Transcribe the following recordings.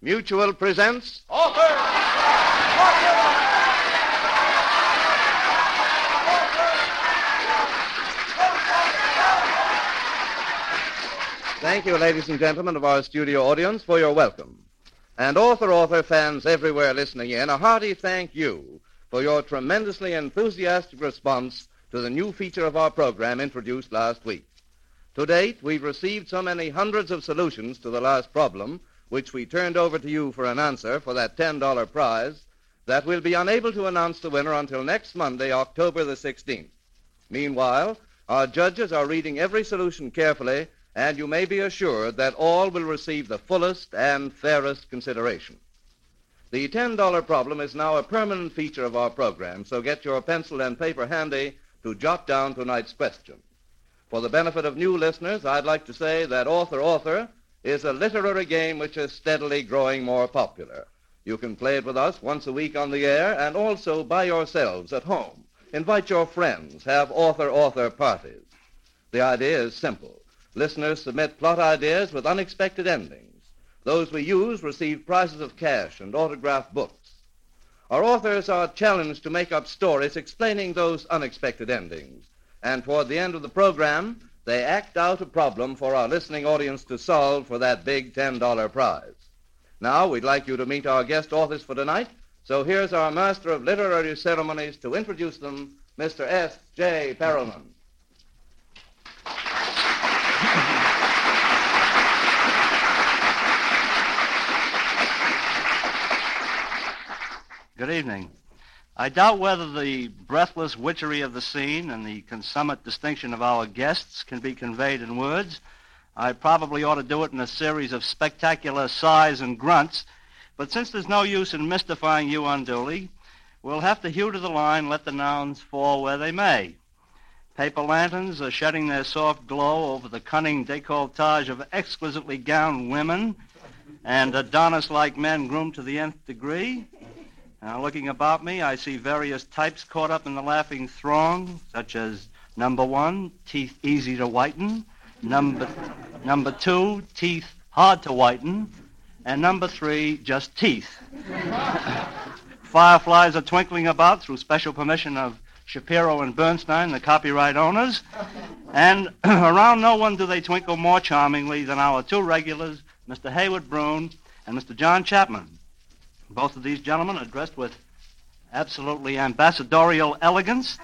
Mutual presents... Thank you, ladies and gentlemen of our studio audience, for your welcome. And author fans everywhere listening in, a hearty thank you for your tremendously enthusiastic response to the new feature of our program introduced last week. To date, we've received so many hundreds of solutions to the last problem, which we turned over to you for an answer for that $10 prize, that we'll be unable to announce the winner until next Monday, October the 16th. Meanwhile, our judges are reading every solution carefully, and you may be assured that all will receive the fullest and fairest consideration. The $10 problem is now a permanent feature of our program, so get your pencil and paper handy to jot down tonight's question. For the benefit of new listeners, I'd like to say that Author is a literary game which is steadily growing more popular. You can play it with us once a week on the air and also by yourselves at home. Invite your friends, have author parties. The idea is simple. Listeners submit plot ideas with unexpected endings. Those we use receive prizes of cash and autographed books. Our authors are challenged to make up stories explaining those unexpected endings. And toward the end of the program, they act out a problem for our listening audience to solve for that big $10 prize. Now, we'd like you to meet our guest authors for tonight, so here's our master of literary ceremonies to introduce them, Mr. S. J. Perelman. Good evening. I doubt whether the breathless witchery of the scene and the consummate distinction of our guests can be conveyed in words. I probably ought to do it in a series of spectacular sighs and grunts, but since there's no use in mystifying you unduly, we'll have to hew to the line, let the nouns fall where they may. Paper lanterns are shedding their soft glow over the cunning décolletage of exquisitely gowned women and Adonis-like men groomed to the nth degree. Now, looking about me, I see various types caught up in the laughing throng, such as number 1, teeth easy to whiten, number 2, teeth hard to whiten, and number 3, just teeth. Fireflies are twinkling about through special permission of Shapiro and Bernstein, the copyright owners, and around no one do they twinkle more charmingly than our two regulars, Mr. Hayward Broun and Mr. John Chapman. Both of these gentlemen are dressed with absolutely ambassadorial elegance.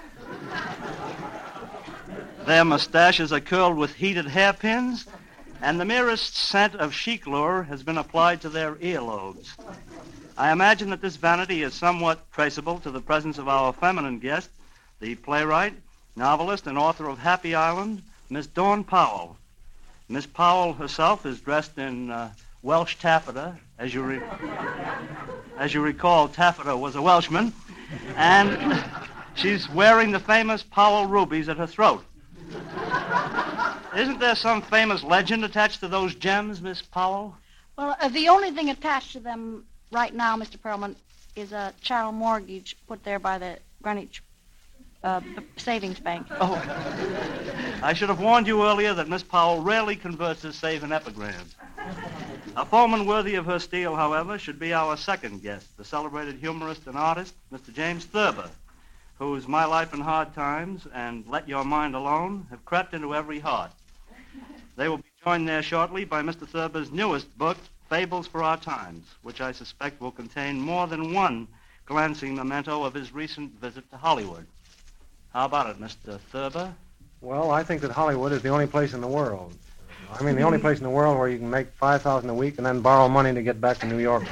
Their mustaches are curled with heated hairpins, and the merest scent of chic lure has been applied to their earlobes. I imagine that this vanity is somewhat traceable to the presence of our feminine guest, the playwright, novelist, and author of Happy Island, Miss Dawn Powell. Miss Powell herself is dressed in Welsh taffeta. As you recall, taffeta was a Welshman, and she's wearing the famous Powell rubies at her throat. Isn't there some famous legend attached to those gems, Miss Powell? Well, the only thing attached to them right now, Mr. Perelman, is a chattel mortgage put there by the Greenwich Savings Bank. Oh, I should have warned you earlier that Miss Powell rarely converts her save in epigrams. A foeman worthy of her steel, however, should be our second guest, the celebrated humorist and artist, Mr. James Thurber, whose My Life in Hard Times and Let Your Mind Alone have crept into every heart. They will be joined there shortly by Mr. Thurber's newest book, Fables for Our Times, which I suspect will contain more than one glancing memento of his recent visit to Hollywood. How about it, Mr. Thurber? Well, I think that Hollywood is the only place in the world. I mean, the only place in the world where you can make $5,000 a week and then borrow money to get back to New York.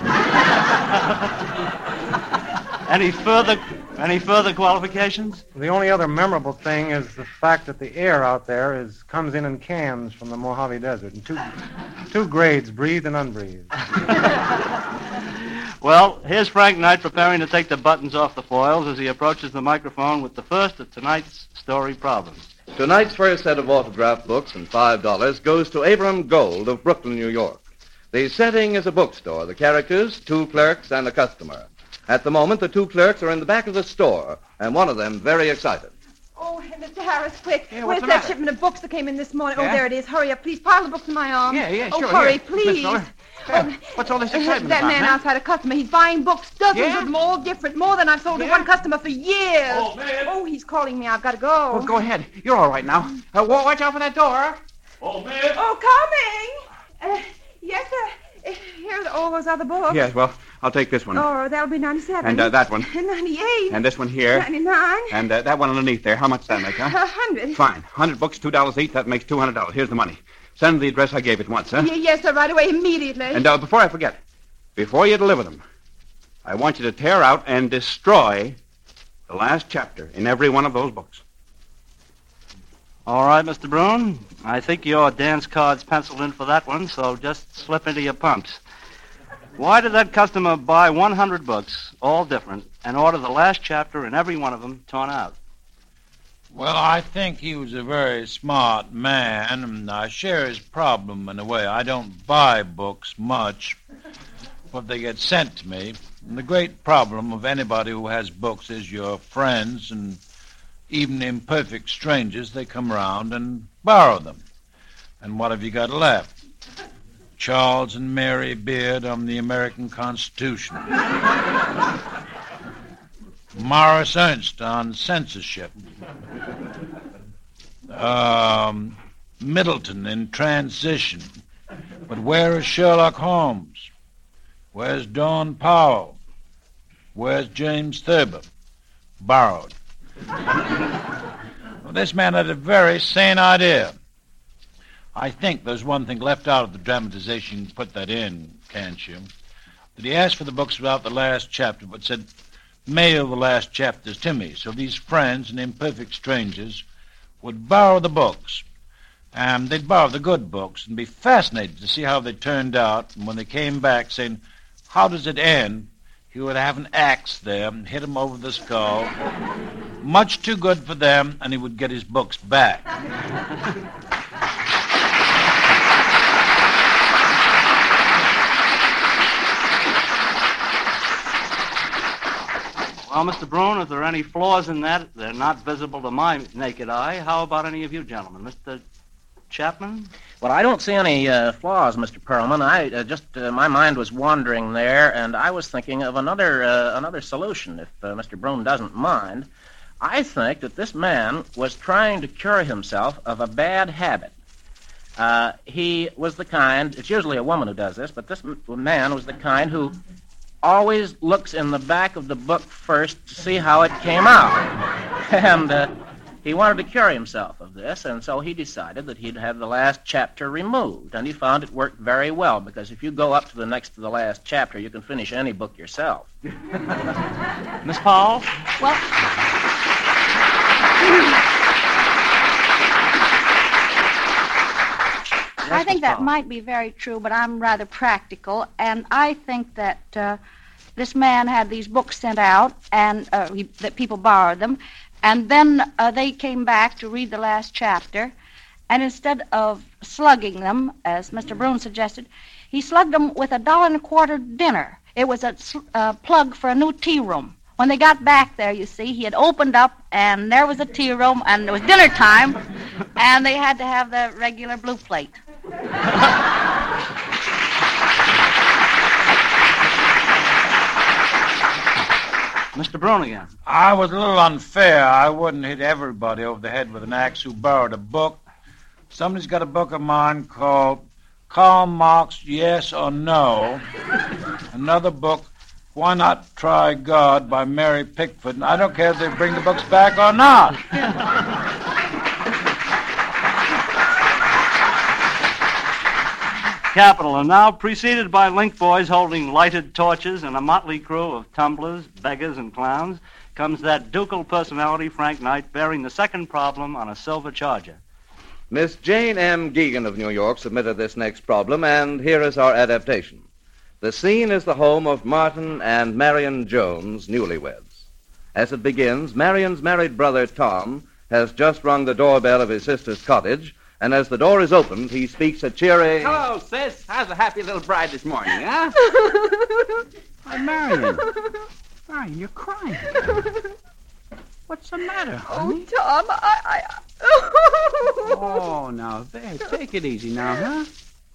Any further qualifications? The only other memorable thing is the fact that the air out there comes in cans from the Mojave Desert in two grades, breathed and unbreathed. Well, here's Frank Knight preparing to take the buttons off the foils as he approaches the microphone with the first of tonight's story problems. Tonight's first set of autographed books and $5 goes to Abraham Gold of Brooklyn, New York. The setting is a bookstore. The characters, two clerks and a customer. At the moment, the two clerks are in the back of the store, and one of them very excited. Oh, Mr. Harris, quick. Yeah, Where's that shipment of books that came in this morning? Yeah? Oh, there it is. Hurry up, please. Pile the books in my arms. Yeah, Oh, sure. hurry, Here, please. Miss Miller. What's all this excitement That about, man huh? outside a customer, he's buying books, dozens Yeah? of them, all different, more than I've sold to Yeah? one customer for years. Oh, man. Oh, he's calling me. I've got to go. Oh, go ahead. You're all right now. Watch out for that door. Oh, man. Oh, coming. Yes, sir. Here's all those other books. Yes, well, I'll take this one. Oh, that'll be 97. And that one. 98. And this one here. 99. And that one underneath there. How much does that make, huh? 100. Fine. 100 books, $2 each. That makes $200. Here's the money. Send the address I gave it once, huh? Yes, sir, right away, immediately. And before I forget, before you deliver them, I want you to tear out and destroy the last chapter in every one of those books. All right, Mr. Brune. I think your dance card's penciled in for that one, so just slip into your pumps. Why did that customer buy 100 books, all different, and order the last chapter in every one of them torn out? Well, I think he was a very smart man, and I share his problem in a way. I don't buy books much, but they get sent to me. And the great problem of anybody who has books is your friends and even imperfect strangers, they come around and borrow them. And what have you got left? Charles and Mary Beard on the American Constitution. Morris Ernst on censorship. Middleton in transition. But where is Sherlock Holmes? Where's Dawn Powell? Where's James Thurber? Borrowed. Well, this man had a very sane idea. I think there's one thing left out of the dramatization. You can put that in, can't you? That he asked for the books without the last chapter, but said, mail the last chapters to me. So these friends and imperfect strangers would borrow the books. And they'd borrow the good books and be fascinated to see how they turned out. And when they came back saying, how does it end? He would have an axe there and hit him over the skull. Much too good for them, and he would get his books back. Well, Mr. Brune, if there are any flaws in that, they're not visible to my naked eye. How about any of you gentlemen? Mr. Chapman? Well, I don't see any flaws, Mr. Perlman. My mind was wandering there, and I was thinking of another solution, if Mr. Brune doesn't mind. I think that this man was trying to cure himself of a bad habit. He was the kind, it's usually a woman who does this, but this man was the kind who always looks in the back of the book first to see how it came out. And he wanted to cure himself of this, and so he decided that he'd have the last chapter removed. And he found it worked very well, because if you go up to the next to the last chapter, you can finish any book yourself. Miss Powell? Well, I think that might be very true, but I'm rather practical, and I think that this man had these books sent out, and that people borrowed them, and then they came back to read the last chapter, and instead of slugging them, as Mr. Brune suggested, he slugged them with $1.25 dinner. It was a plug for a new tea room. When they got back there, you see, he had opened up, and there was a tea room, and it was dinner time, and they had to have the regular blue plate. Mr. Brune again. I was a little unfair. I wouldn't hit everybody over the head with an axe who borrowed a book. Somebody's got a book of mine called Karl Marx, Yes or No. Another book, Why Not Try God, by Mary Pickford. And I don't care if they bring the books back or not. Capital. And now, preceded by link boys holding lighted torches and a motley crew of tumblers, beggars, and clowns, comes that ducal personality, Frank Knight, bearing the second problem on a silver charger. Miss Jane M. Geegan of New York submitted this next problem, and here is our adaptation. The scene is the home of Martin and Marion Jones, newlyweds. As it begins, Marion's married brother, Tom, has just rung the doorbell of his sister's cottage, and as the door is opened, he speaks a cheery... Hello, sis. How's the happy little bride this morning, huh? Why, Marion. Marion, you're crying. What's the matter, honey? Oh, Tom, Oh, now, there, take it easy now, huh?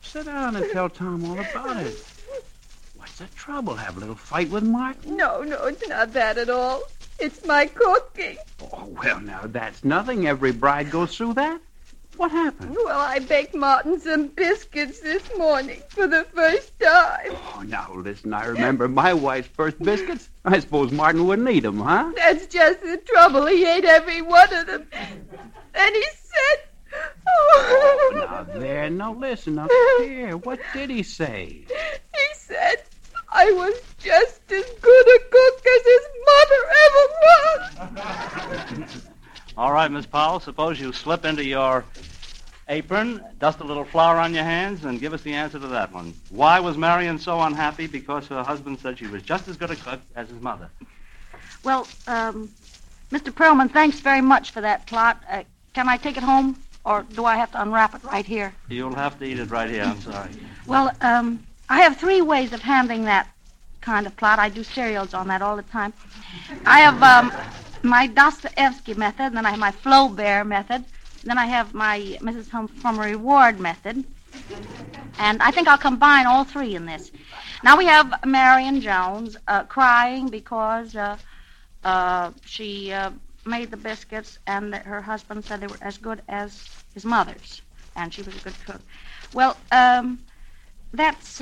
Sit down and tell Tom all about it. What's the trouble? Have a little fight with Martin? No, it's not that at all. It's my cooking. Oh, well, now, that's nothing. Every bride goes through that. What happened? Well, I baked Martin some biscuits this morning for the first time. Oh, now, listen, I remember my wife's first biscuits. I suppose Martin wouldn't eat them, huh? That's just the trouble. He ate every one of them. And he said... Oh, now, there. Now, listen up here. What did he say? He said I was just as good a cook as his mother ever was. All right, Miss Powell, suppose you slip into your apron, dust a little flour on your hands, and give us the answer to that one. Why was Marion so unhappy because her husband said she was just as good a cook as his mother? Well, Mr. Perlman, thanks very much for that plot. Can I take it home, or do I have to unwrap it right here? You'll have to eat it right here, I'm sorry. Well, I have 3 ways of handling that kind of plot. I do serials on that all the time. I have my Dostoevsky method, and then I have my Flaubert method, and then I have my Mrs. Montgomery Ward method, and I think I'll combine all 3 in this. Now we have Marion Jones crying because she made the biscuits, and that her husband said they were as good as his mother's, and she was a good cook. Well, that's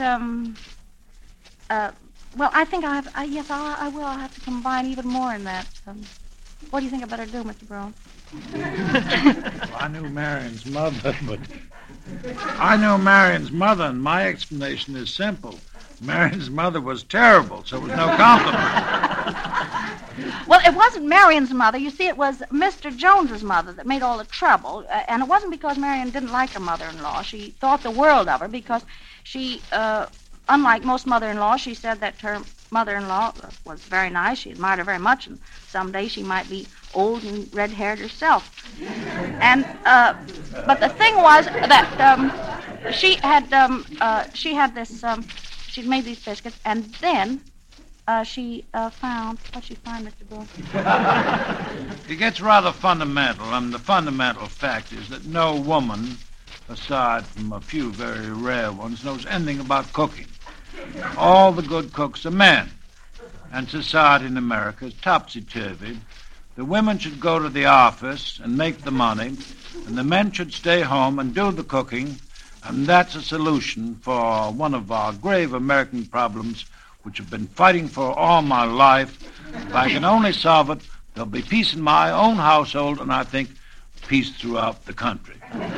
well, I think I will. I'll have to combine even more in that. What do you think I better do, Mr. Brown? Well, I knew Marion's mother, and my explanation is simple. Marion's mother was terrible, so it was no compliment. Well, it wasn't Marion's mother. You see, it was Mr. Jones's mother that made all the trouble. And it wasn't because Marion didn't like her mother-in-law. She thought the world of her because she, unlike most mother-in-laws, she said that her mother-in-law was very nice. She admired her very much, and someday she might be old and red-haired herself. And but the thing was that she'd made these biscuits, and then she found... What'd she find, Mr. Bull? It gets rather fundamental, and the fundamental fact is that no woman, aside from a few very rare ones, knows anything about cooking. All the good cooks are men, and society in America is topsy-turvy. The women should go to the office and make the money, and the men should stay home and do the cooking, and that's a solution for one of our grave American problems, which I've been fighting for all my life. If I can only solve it, there'll be peace in my own household, and I think peace throughout the country.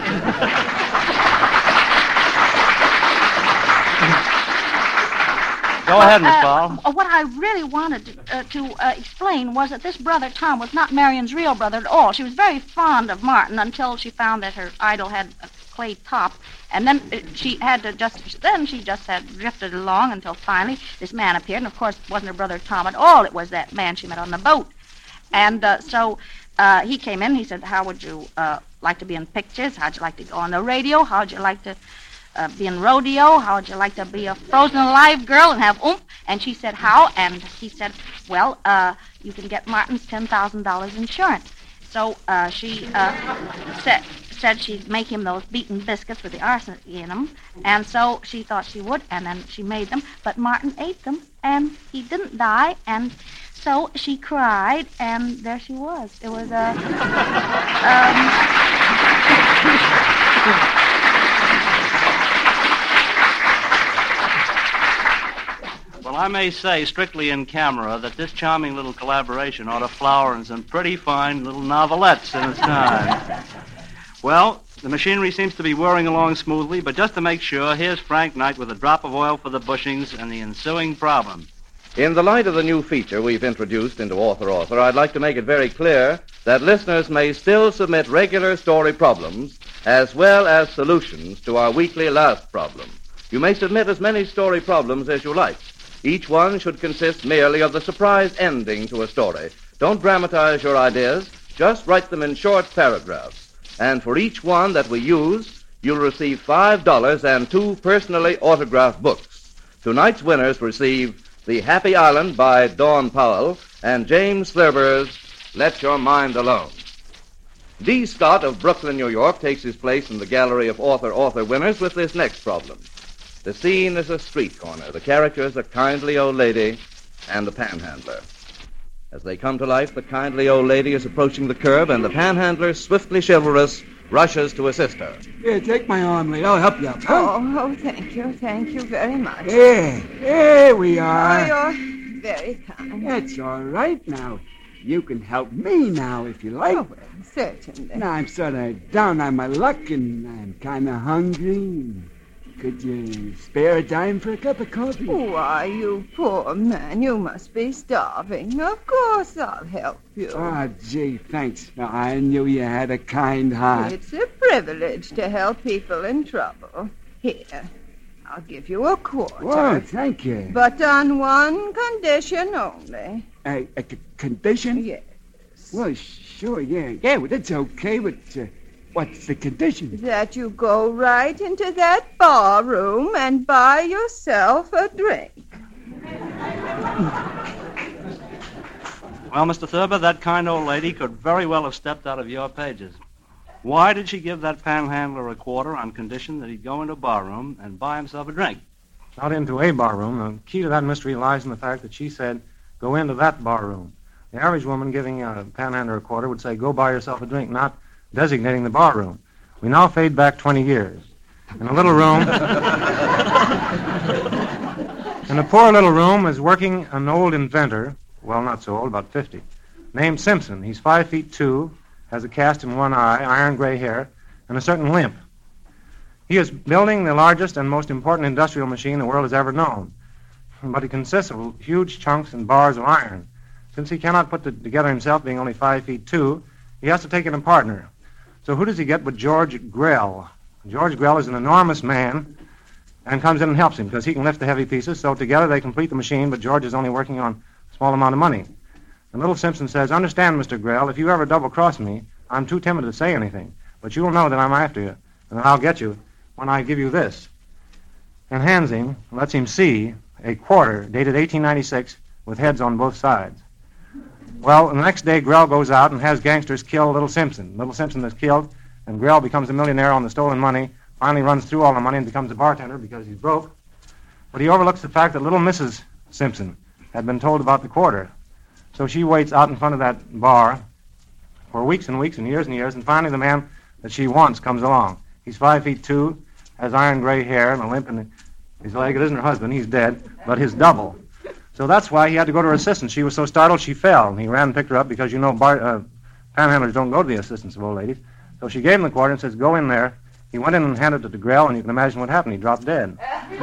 Go ahead, Miss Powell. What I really wanted to explain was that this brother, Tom, was not Marion's real brother at all. She was very fond of Martin until she found that her idol had a clay top. And then she had just had drifted along until finally this man appeared. And, of course, it wasn't her brother Tom at all. It was that man she met on the boat. And so he came in. He said, how would you like to be in pictures? How'd you like to go on the radio? How'd you like to be in rodeo? How'd you like to be a frozen alive girl and have oomph? And she said, how? And he said, well, you can get Martin's $10,000 insurance. So she said she'd make him those beaten biscuits with the arsenic in them. And so she thought she would, and then she made them. But Martin ate them, and he didn't die. And so she cried, and there she was. It was a... Well, I may say, strictly in camera, that this charming little collaboration ought to flower in some pretty fine little novelettes in its time. Well, the machinery seems to be whirring along smoothly, but just to make sure, here's Frank Knight with a drop of oil for the bushings and the ensuing problem. In the light of the new feature we've introduced into Author, I'd like to make it very clear that listeners may still submit regular story problems as well as solutions to our weekly Last Problem. You may submit as many story problems as you like. Each one should consist merely of the surprise ending to a story. Don't dramatize your ideas. Just write them in short paragraphs. And for each one that we use, you'll receive $5 and 2 personally autographed books. Tonight's winners receive The Happy Island by Dawn Powell and James Thurber's Let Your Mind Alone. D. Scott of Brooklyn, New York, takes his place in the gallery of author winners with this next problem. The scene is a street corner. The characters a kindly old lady and the panhandler. As they come to life, the kindly old lady is approaching the curb, and the panhandler, swiftly chivalrous, rushes to assist her. Here, take my arm, lady. I'll help you up. Huh? Oh, thank you very much. Here we are. Oh, you're very kind. That's all right now. You can help me now if you like. Oh, well, certainly. Now, I'm sort of down on my luck, and I'm kind of hungry. Could you spare a dime for a cup of coffee? Why, you poor man, you must be starving. Of course I'll help you. Oh, gee, thanks. I knew you had a kind heart. It's a privilege to help people in trouble. Here, I'll give you a quarter. Oh, thank you. But on one condition only. A condition? Yes. Well, sure, yeah. Yeah, well, that's okay, but what's the condition? That you go right into that bar room and buy yourself a drink. Well, Mr. Thurber, that kind old lady could very well have stepped out of your pages. Why did she give that panhandler a quarter on condition that he'd go into a bar room and buy himself a drink? Not into a bar room. The key to that mystery lies in the fact that she said, go into that bar room. The average woman giving a panhandler a quarter would say, go buy yourself a drink, not designating the bar room. We now fade back 20 years. In a little room, in a poor little room is working an old inventor, well, not so old, about 50, named Simpson. He's 5'2", has a cast in one eye, iron gray hair, and a certain limp. He is building the largest and most important industrial machine the world has ever known. But it consists of huge chunks and bars of iron. Since he cannot put it together himself, being only 5'2", he has to take in a partner. So who does he get but George Grell? George Grell is an enormous man and comes in and helps him because he can lift the heavy pieces. So together they complete the machine, but George is only working on a small amount of money. And little Simpson says, understand, Mr. Grell, if you ever double-cross me, I'm too timid to say anything. But you'll know that I'm after you, and I'll get you when I give you this. And hands him, lets him see, a quarter dated 1896 with heads on both sides. Well, the next day, Grell goes out and has gangsters kill Little Simpson. Little Simpson is killed, and Grell becomes a millionaire on the stolen money, finally runs through all the money and becomes a bartender because he's broke. But he overlooks the fact that little Mrs. Simpson had been told about the quarter. So she waits out in front of that bar for weeks and weeks and years, and finally the man that she wants comes along. He's 5'2", has iron gray hair and a limp in his leg. It isn't her husband, he's dead, but his double. So that's why he had to go to her assistance. She was so startled she fell. And he ran and picked her up because, you know, panhandlers don't go to the assistance of old ladies. So she gave him the quarter and says, go in there. He went in and handed it to Grell, and you can imagine what happened. He dropped dead.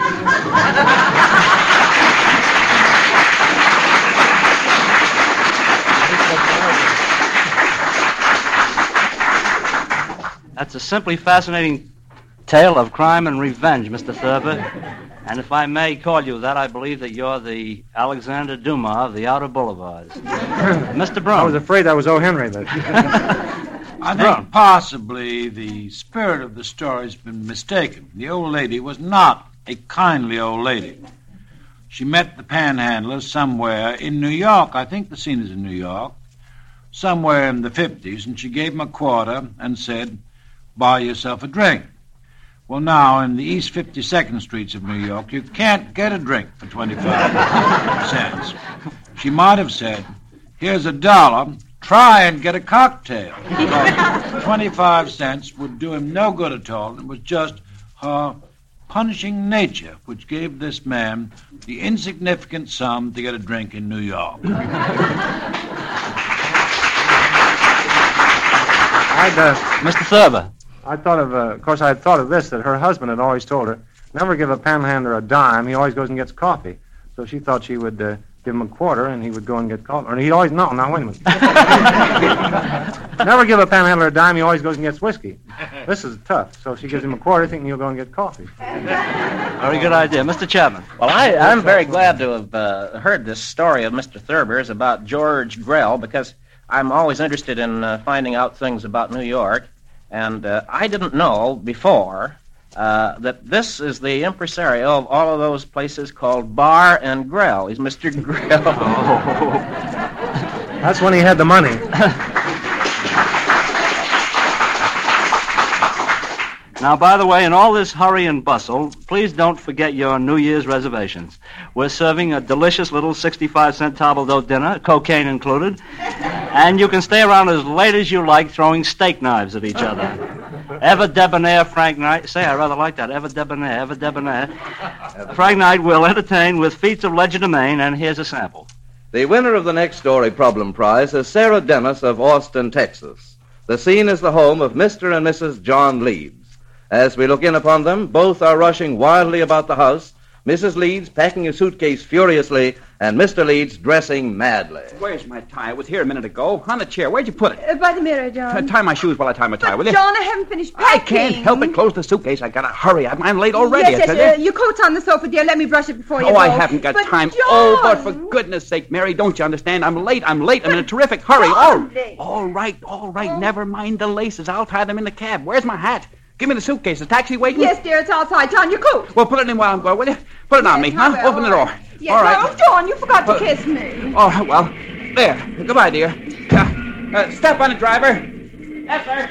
That's a simply fascinating tale of crime and revenge, Mr. Thurber. And if I may call you that, I believe that you're the Alexander Dumas of the Outer Boulevards. Mr. Brown. I was afraid that was O. Henry. But I think possibly the spirit of the story has been mistaken. The old lady was not a kindly old lady. She met the panhandler somewhere in New York. I think the scene is in New York. Somewhere in the 50s, and she gave him a quarter and said, buy yourself a drink. Well, now, in the East 52nd streets of New York, you can't get a drink for 25 cents. She might have said, here's $1, try and get a cocktail. But 25 cents would do him no good at all. It was just her punishing nature which gave this man the insignificant sum to get a drink in New York. Mr. Thurber. I thought of course, I had thought of this, that her husband had always told her, never give a panhandler a dime, he always goes and gets coffee. So she thought she would give him a quarter, and he would go and get coffee. Or he'd always, no, now wait a minute. Never give a panhandler a dime, he always goes and gets whiskey. This is tough. So she gives him a quarter, thinking he'll go and get coffee. Very good idea. Mr. Chapman. Well, I'm very glad to have heard this story of Mr. Thurber's about George Grell, because I'm always interested in finding out things about New York. And I didn't know before that this is the impresario of all of those places called Bar and Grell. He's Mr. Grell. That's when he had the money. Now, by the way, in all this hurry and bustle, please don't forget your New Year's reservations. We're serving a delicious little 65-cent table d'hote dinner, cocaine included, and you can stay around as late as you like throwing steak knives at each other. Ever debonair Frank Knight. Say, I rather like that. Ever debonair. Frank Knight will entertain with feats of legerdemain, and here's a sample. The winner of the Next Story Problem Prize is Sarah Dennis of Austin, Texas. The scene is the home of Mr. and Mrs. John Leeds. As we look in upon them, both are rushing wildly about the house, Mrs. Leeds packing a suitcase furiously, and Mr. Leeds dressing madly. Where's my tie? It was here a minute ago. On the chair. Where'd you put it? By the mirror, John. Tie my shoes while I tie my tie, will you? John, I haven't finished I packing. can't help it. Close the suitcase. I gotta hurry. I'm late already, I tell you. Your coat's on the sofa, dear. Let me brush it before you Oh, go. I haven't got time. John! Oh, but for goodness sake, Mary, don't you understand? I'm late. I'm in a terrific hurry. All right. Never mind the laces. I'll tie them in the cab. Where's my hat? Give me the suitcase. The taxi waiting? Yes, dear, it's outside. John, your coat. Well, put it in while I'm going, will you? Put it on me, huh? Well, Open the door. Yes, all right. Oh, John, you forgot to kiss me. Oh, well, there. Goodbye, dear. Step on it, driver. Yes, sir.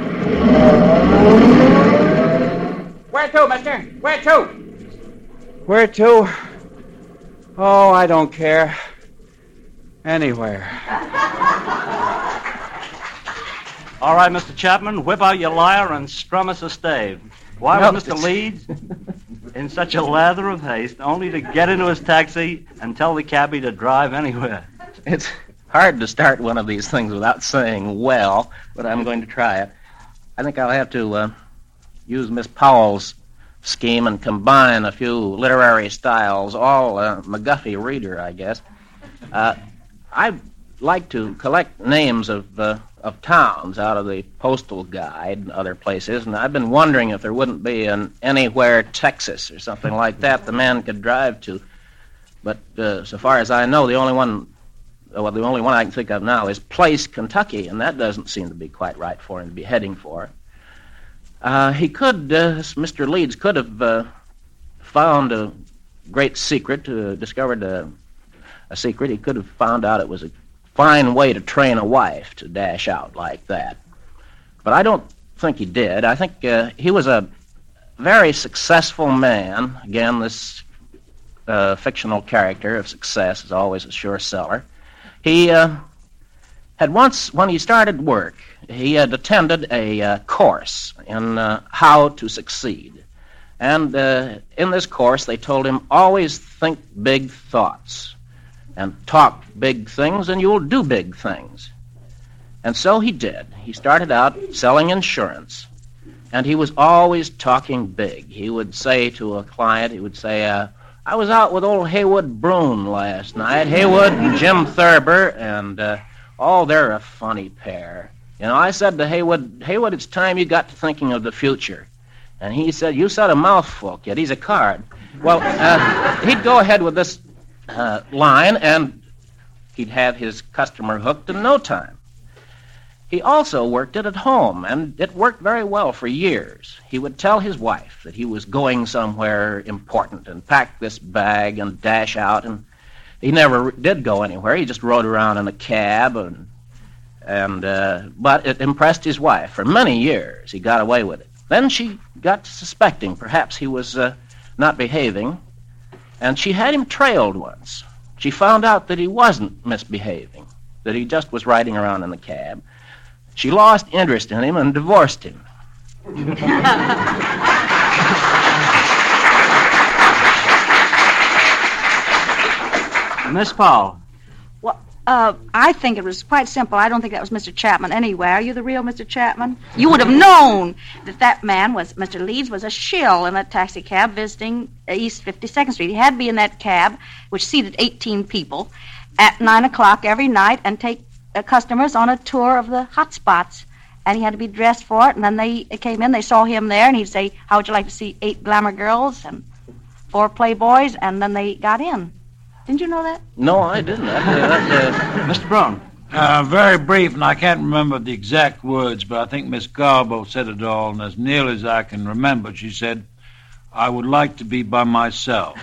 Where to, mister? Where to? Where to? Oh, I don't care. Anywhere. All right, Mr. Chapman, whip out your lyre and strum us a stave. Why was Mr. Leeds in such a lather of haste only to get into his taxi and tell the cabbie to drive anywhere? It's hard to start one of these things without saying well, but I'm going to try it. I think I'll have to use Miss Powell's scheme and combine a few literary styles, all McGuffey reader, I guess. I'd like to collect names of towns out of the postal guide and other places, and I've been wondering if there wouldn't be an Anywhere, Texas, or something like that the man could drive to. But so far as I know, the only one I can think of now is Place, Kentucky, and that doesn't seem to be quite right for him to be heading for. He could, Mr. Leeds could have found a great secret, discovered a secret. He could have found out it was a fine way to train a wife to dash out like that. But I don't think he did. I think he was a very successful man. Again, this fictional character of success is always a sure seller. He had once, when he started work, he had attended a course in how to succeed. And in this course, they told him, always think big thoughts and talk big things, and you'll do big things. And so he did. He started out selling insurance, and he was always talking big. He would say to a client, I was out with old Haywood Broun last night. Haywood and Jim Thurber, and, they're a funny pair. You know, I said to Haywood, it's time you got to thinking of the future. And he said, you said a mouthful, kid. He's a card. Well, he'd go ahead with this line, and he'd have his customer hooked in no time. He also worked it at home, and it worked very well for years. He would tell his wife that he was going somewhere important and pack this bag and dash out, and he never did go anywhere. He just rode around in a cab, but it impressed his wife. For many years, he got away with it. Then she got to suspecting perhaps he was not behaving, and she had him trailed once. She found out that he wasn't misbehaving, that he just was riding around in the cab. She lost interest in him and divorced him. Miss Powell. Well, I think it was quite simple. I don't think that was Mr. Chapman anyway. Are you the real Mr. Chapman? You would have known that man was, Mr. Leeds, was a shill in a taxi cab visiting East 52nd Street. He had to be in that cab, which seated 18 people, at 9 o'clock every night and take customers on a tour of the hot spots. And he had to be dressed for it. And then they came in, they saw him there, and he'd say, how would you like to see 8 glamour girls and 4 playboys? And then they got in. Didn't you know that? No, I didn't. Mr. Brown. Very brief, and I can't remember the exact words, but I think Miss Garbo said it all, and as nearly as I can remember, she said, I would like to be by myself.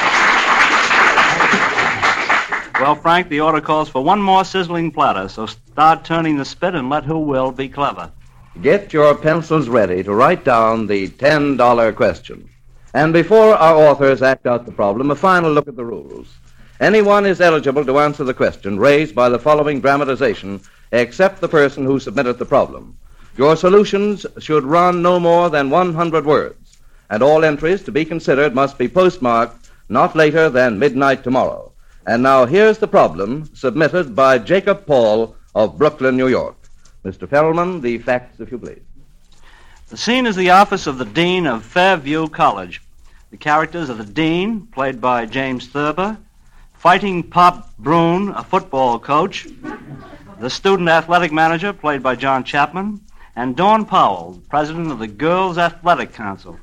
Well, Frank, the order calls for one more sizzling platter, so start turning the spit and let who will be clever. Get your pencils ready to write down the $10 question. And before our authors act out the problem, a final look at the rules. Anyone is eligible to answer the question raised by the following dramatization, except the person who submitted the problem. Your solutions should run no more than 100 words, and all entries to be considered must be postmarked not later than midnight tomorrow. And now here's the problem submitted by Jacob Paul of Brooklyn, New York. Mr. Perelman, the facts, if you please. The scene is the office of the Dean of Fairview College. The characters are the Dean, played by James Thurber, Fighting Pop Brune, a football coach, the student athletic manager, played by John Chapman, and Dawn Powell, president of the Girls Athletic Council.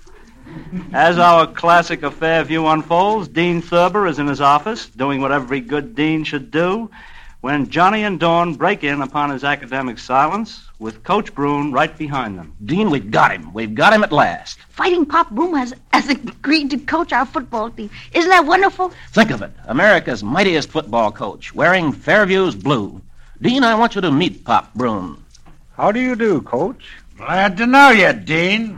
As our classic of Fairview unfolds, Dean Thurber is in his office, doing what every good dean should do, when Johnny and Dawn break in upon his academic silence, with Coach Brune right behind them. Dean, we've got him. We've got him at last. Fighting Pop Broom has agreed to coach our football team. Isn't that wonderful? Think of it. America's mightiest football coach, wearing Fairview's blue. Dean, I want you to meet Pop Brune. How do you do, Coach? Glad to know you, Dean.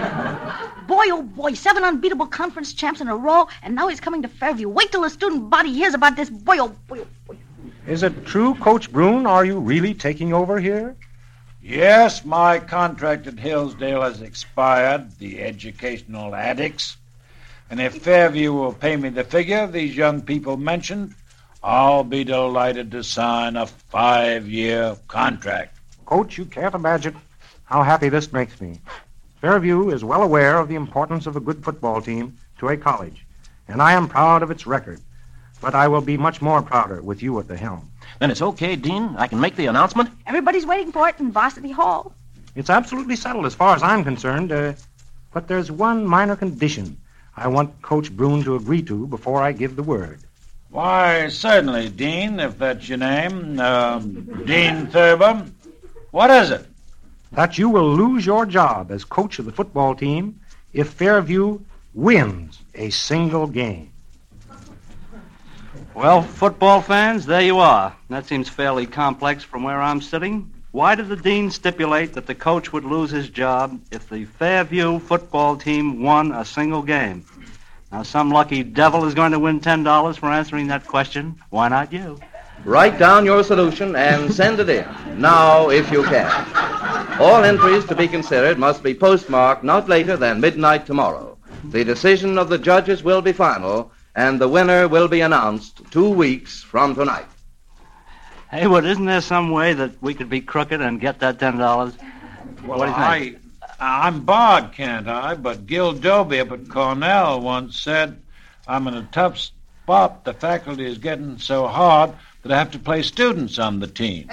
Boy, oh boy, 7 unbeatable conference champs in a row, and now he's coming to Fairview. Wait till the student body hears about this. Boy, oh boy, oh boy. Is it true, Coach Brune? Are you really taking over here? Yes, my contract at Hillsdale has expired, the educational addicts. And if Fairview will pay me the figure these young people mentioned, I'll be delighted to sign a 5-year contract. Coach, you can't imagine how happy this makes me. Fairview is well aware of the importance of a good football team to a college, and I am proud of its record. But I will be much more prouder with you at the helm. Then it's okay, Dean. I can make the announcement. Everybody's waiting for it in Varsity Hall. It's absolutely settled as far as I'm concerned, but there's one minor condition I want Coach Brune to agree to before I give the word. Why, certainly, Dean, if that's your name. Dean Thurber. What is it? That you will lose your job as coach of the football team if Fairview wins a single game. Well, football fans, there you are. That seems fairly complex from where I'm sitting. Why did the dean stipulate that the coach would lose his job if the Fairview football team won a single game? Now, some lucky devil is going to win $10 for answering that question. Why not you? Write down your solution and send it in, now if you can. All entries to be considered must be postmarked not later than midnight tomorrow. The decision of the judges will be final, and the winner will be announced 2 weeks from tonight. Haywood, isn't there some way that we could be crooked and get that $10? Well, what do you think? I'm barred, can't I? But Gil Doby up at Cornell once said, I'm in a tough spot. The faculty is getting so hard that I have to play students on the team.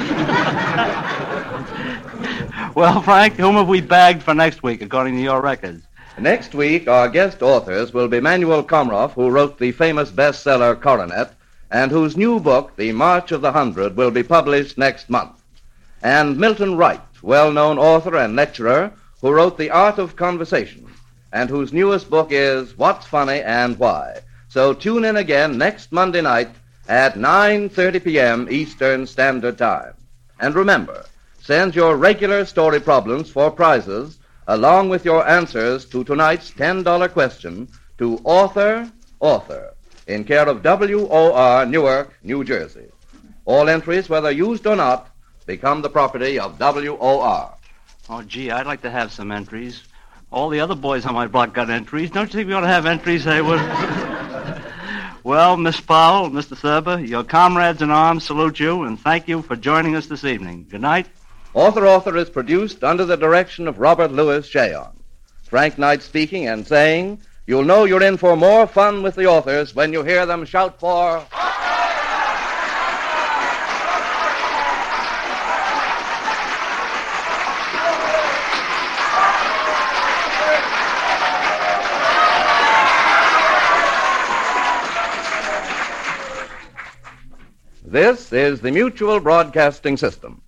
Well, Frank, whom have we bagged for next week, according to your records? Next week, our guest authors will be Manuel Komroff, who wrote the famous bestseller Coronet, and whose new book, The March of the 100, will be published next month. And Milton Wright, well-known author and lecturer, who wrote The Art of Conversation, and whose newest book is What's Funny and Why. So tune in again next Monday night at 9:30 p.m. Eastern Standard Time. And remember, send your regular story problems for prizes along with your answers to tonight's $10 question to Author, in care of WOR, Newark, New Jersey. All entries, whether used or not, become the property of WOR. Oh, gee, I'd like to have some entries. All the other boys on my block got entries. Don't you think we ought to have entries, Haywood? Well, Miss Powell, Mr. Thurber, your comrades in arms salute you, and thank you for joining us this evening. Good night. Author is produced under the direction of Robert Louis Shayon. Frank Knight speaking and saying, you'll know you're in for more fun with the authors when you hear them shout for... This is the Mutual Broadcasting System.